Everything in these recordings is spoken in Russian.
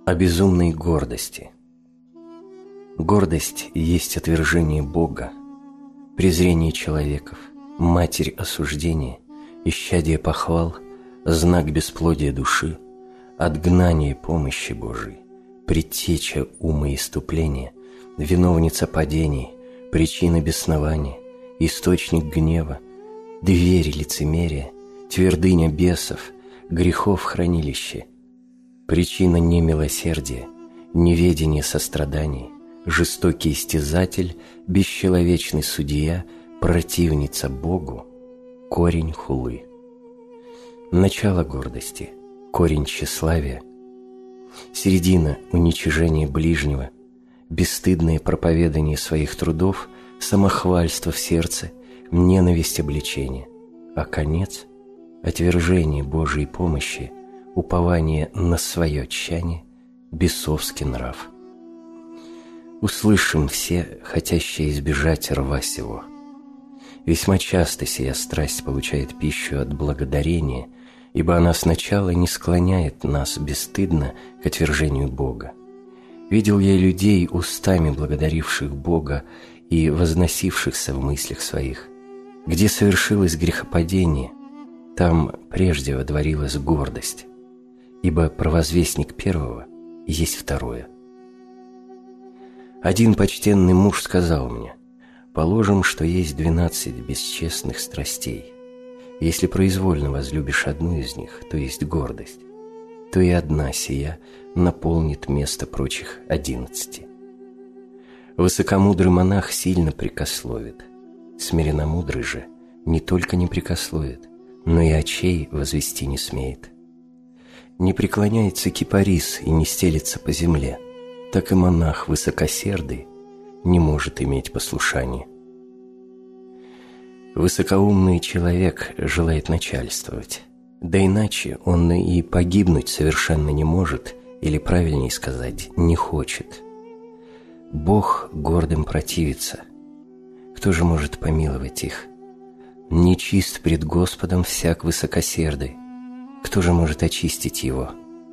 О безумной гордости. Гордость есть отвержение Бога, презрение человеков, матерь осуждения, исчадие похвал, знак бесплодия души, отгнание помощи Божией, предтеча умоиступления, виновница падений, причина беснования, источник гнева, дверь лицемерия, твердыня бесов, грехов хранилище, причина немилосердия, неведение состраданий, жестокий истязатель, бесчеловечный судья, противница Богу, корень хулы. Начало гордости, корень тщеславия, середина уничижения ближнего, бесстыдное проповедание своих трудов, самохвальство в сердце, ненависть обличения, а конец – отвержение Божией помощи, упование на свое тщание, бесовский нрав. Услышим все, хотящие избежать рва сего. Весьма часто сия страсть получает пищу от благодарения, ибо она сначала не склоняет нас бесстыдно к отвержению Бога. Видел я людей, устами благодаривших Бога и возносившихся в мыслях своих. Где совершилось грехопадение, там прежде водворилась гордость, ибо провозвестник первого есть второе. Один почтенный муж сказал мне: «Положим, что есть 12 бесчестных страстей. Если произвольно возлюбишь одну из них, то есть гордость, то и одна сия наполнит место прочих 11. Высокомудрый монах сильно прекословит, смиренномудрый же не только не прекословит, но и очей возвести не смеет. Не преклоняется кипарис и не стелется по земле, так и монах высокосердый не может иметь послушания. Высокоумный человек желает начальствовать, да иначе он и погибнуть совершенно не может, или, правильнее сказать, не хочет. Бог гордым противится. Кто же может помиловать их? Нечист пред Господом всяк высокосердый. Кто же может очистить его?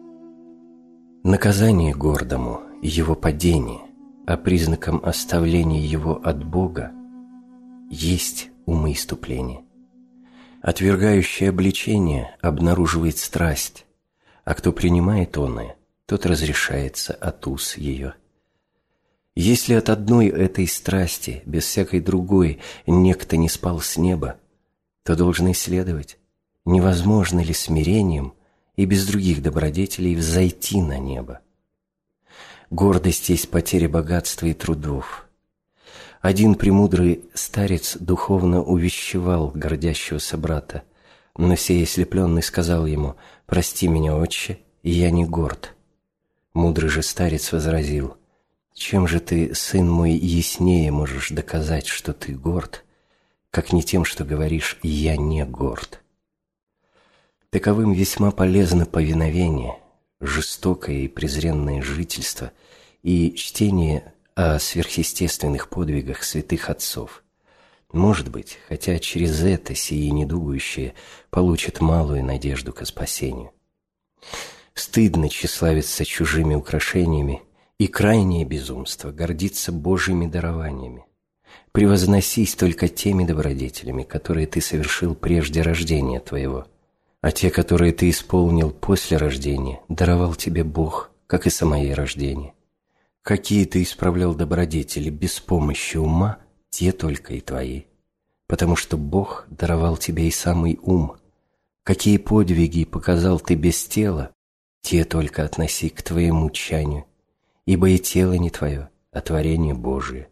Наказание гордому – его падение, а признаком оставления его от Бога есть умоиступление. Отвергающее обличение обнаруживает страсть, а кто принимает оное, тот разрешается от уз ее. Если от одной этой страсти, без всякой другой, некто не спал с неба, то должен исследовать, невозможно ли смирением и без других добродетелей взойти на небо. Гордость есть потеря богатства и трудов. Один премудрый старец духовно увещевал гордящегося брата, но сей ослепленный сказал ему: «Прости меня, отче, я не горд». Мудрый же старец возразил: «Чем же ты, сын мой, яснее можешь доказать, что ты горд, как не тем, что говоришь «я не горд»?» Таковым весьма полезно повиновение, жестокое и презренное жительство и чтение о сверхъестественных подвигах святых отцов. Может быть, хотя через это сии недугующие получат малую надежду ко спасению. Стыдно тщеславиться чужими украшениями, и крайнее безумство гордиться Божьими дарованиями. Превозносись только теми добродетелями, которые ты совершил прежде рождения твоего, а те, которые ты исполнил после рождения, даровал тебе Бог, как и самое рождение. Какие ты исправлял добродетели без помощи ума, те только и твои, потому что Бог даровал тебе и самый ум. Какие подвиги показал ты без тела, те только относи к твоему тчанию, ибо и тело не твое, а творение Божие.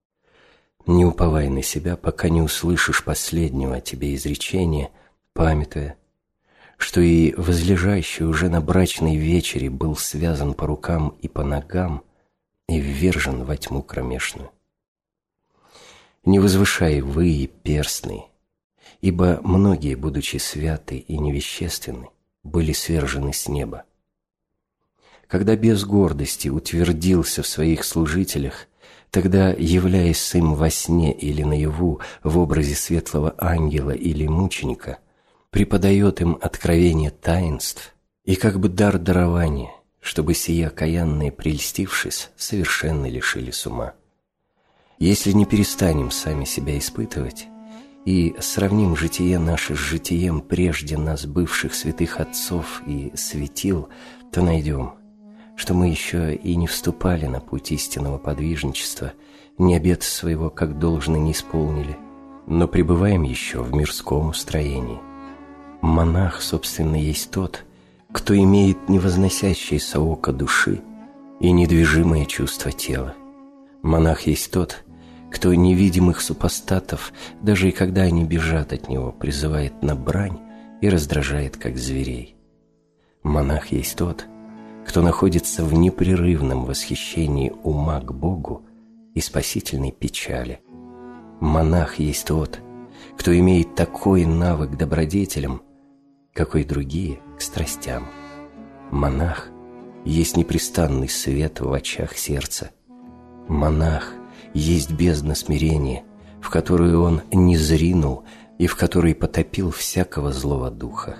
Не уповай на себя, пока не услышишь последнего о тебе изречения, памятуя, что и возлежащий уже на брачной вечере был связан по рукам и по ногам и ввержен во тьму кромешную. Не возвышай вы и перстный, ибо многие, будучи святы и невещественны, были свержены с неба. Когда без гордости утвердился в своих служителях, тогда, являясь им во сне или наяву в образе светлого ангела или мученика, преподает им откровение таинств и как бы дар дарования, чтобы сие окаянные, прельстившись, совершенно лишились ума. Если не перестанем сами себя испытывать и сравним житие наше с житием прежде нас бывших святых отцов и светил, то найдем, что мы еще и не вступали на путь истинного подвижничества, ни обета своего как должно не исполнили, но пребываем еще в мирском устроении. Монах, собственно, есть тот, кто имеет невозносящееся око души и недвижимое чувство тела. Монах есть тот, кто невидимых супостатов, даже и когда они бежат от него, призывает на брань и раздражает, как зверей. Монах есть тот, кто находится в непрерывном восхищении ума к Богу и спасительной печали. Монах есть тот, кто имеет такой навык к добродетелям, какой другие к страстям. Монах есть непрестанный свет в очах сердца. Монах есть бездна смирения, в которую он не зринул и в которой потопил всякого злого духа.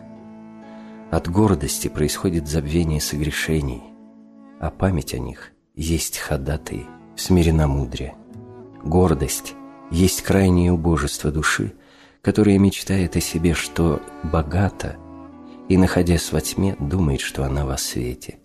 От гордости происходит забвение согрешений, а память о них есть ходатай в смиренномудрие. Гордость есть крайнее убожество души, которая мечтает о себе, что богата, и, находясь во тьме, думает, что она во свете.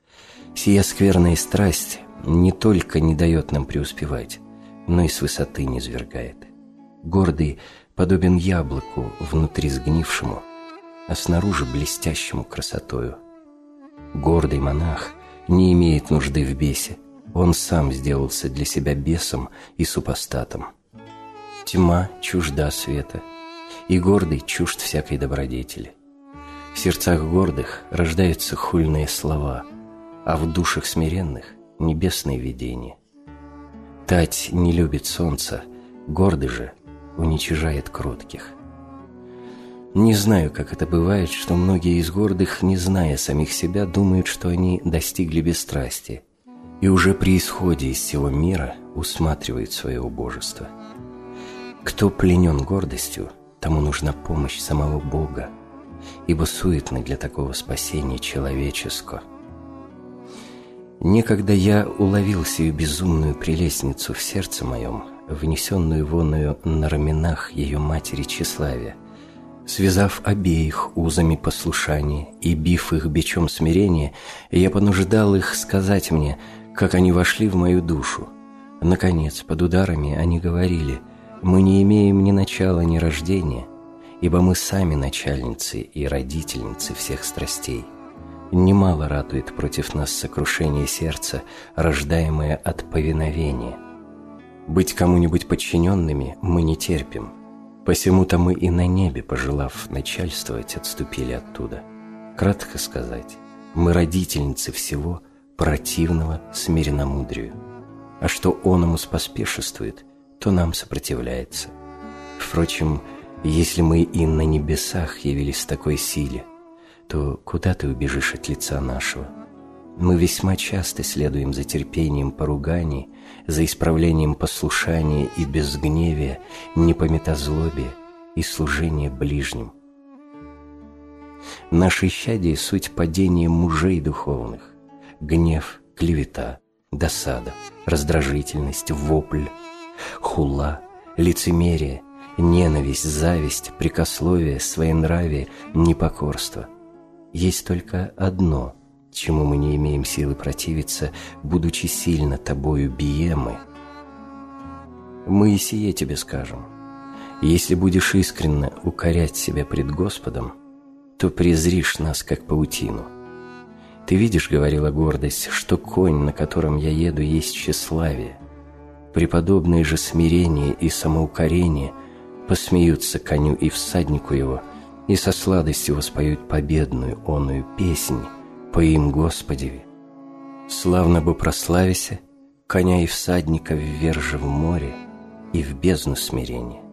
Сия скверная страсть не только не дает нам преуспевать, но и с высоты низвергает. Гордый подобен яблоку внутри сгнившему, а снаружи блестящему красотою. Гордый монах не имеет нужды в бесе, он сам сделался для себя бесом и супостатом. Тьма чужда света, и гордый чужд всякой добродетели. В сердцах гордых рождаются хульные слова, а в душах смиренных – небесные видения. Тать не любит солнца, гордый же уничижает кротких. Не знаю, как это бывает, что многие из гордых, не зная самих себя, думают, что они достигли бесстрастия, и уже при исходе из сего мира усматривают свое убожество. Кто пленен гордостью, тому нужна помощь самого Бога, ибо суетно для такого спасения человеческого. Некогда я уловил сию безумную прелестницу в сердце моем, внесенную воною на раменах ее матери тщеславия, связав обеих узами послушания и бив их бичом смирения, я понуждал их сказать мне, как они вошли в мою душу. Наконец, под ударами они говорили: «Мы не имеем ни начала, ни рождения, ибо мы сами начальницы и родительницы всех страстей. Немало ратует против нас сокрушение сердца, рождаемое от повиновения. Быть кому-нибудь подчиненными мы не терпим, посему-то мы и на небе, пожелав начальствовать, отступили оттуда. Кратко сказать, мы родительницы всего противного смиренномудрию, а что оному споспешествует, то нам сопротивляется. Впрочем, если мы и на небесах явились в такой силе, то куда ты убежишь от лица нашего? Мы весьма часто следуем за терпением поруганий, за исправлением послушания и безгневия, непометозлобия и служения ближним. Наше исчадие – суть падения мужей духовных, гнев, клевета, досада, раздражительность, вопль, хула, лицемерие, ненависть, зависть, прекословие, своенравие, непокорство. Есть только одно, чему мы не имеем силы противиться, будучи сильно тобою биемы. Мы и сие тебе скажем: если будешь искренно укорять себя пред Господом, то презришь нас, как паутину. Ты видишь, говорила гордость, что конь, на котором я еду, есть тщеславие. Преподобные же смирение и самоукорение посмеются коню и всаднику его, и со сладостью воспоют победную оную песнь по им Господеве. Славно бы прославися, коня и всадника ввержи в море и в бездну смирения.